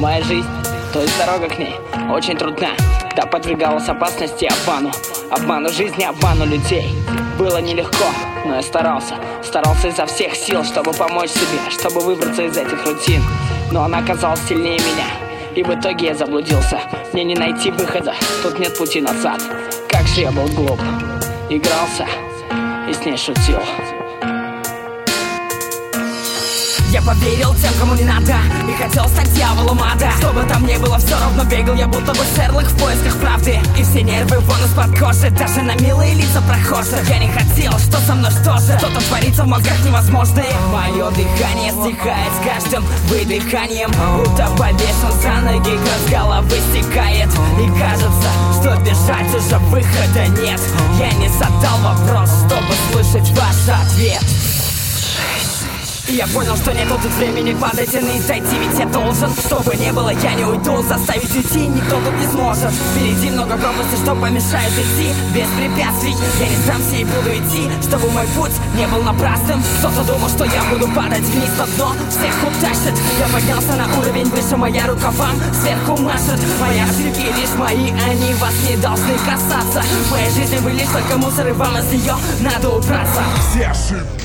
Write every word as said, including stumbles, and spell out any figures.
Моя жизнь, то есть дорога к ней, очень трудна. Да, подвергалась опасности обману, обману жизни, обману людей. Было нелегко, но я старался, старался изо всех сил, чтобы помочь себе, чтобы выбраться из этих рутин. Но она оказалась сильнее меня, и в итоге я заблудился. Мне не найти выхода, тут нет пути назад. Как же я был глуп, игрался и с ней шутил. Я поверил тем, кому не надо, и хотел стать дьяволом ада. Что бы там ни было, все равно бегал я, будто бы Шерлок в поисках правды. И все нервы вон из-под кожи, даже на милые лица прохожих. Я не хотел, что со мной что же, что-то творится в мозгах невозможное. Мое дыхание стихает с каждым выдыханием, будто повешен за ноги, кровь с головы стекает. И кажется, что бежать уже выхода нет. Я не задал вопрос, чтобы слышать ваш ответ. И я понял, что нету тут времени падать и зайти, ведь я должен. Что бы ни было, я не уйду, заставить уйти никто тут не сможет. Впереди много пропастей, что помешает идти без препятствий. Я не сдамся и буду идти, чтобы мой путь не был напрасным. Кто-то думал, что я буду падать вниз на дно, всех утащит. Я поднялся на уровень выше, моя рука вам сверху машет. Мои ошибки лишь мои, они вас не должны касаться. В моей жизни вы лишь только мусор, и вам из нее надо убраться. Все ошибки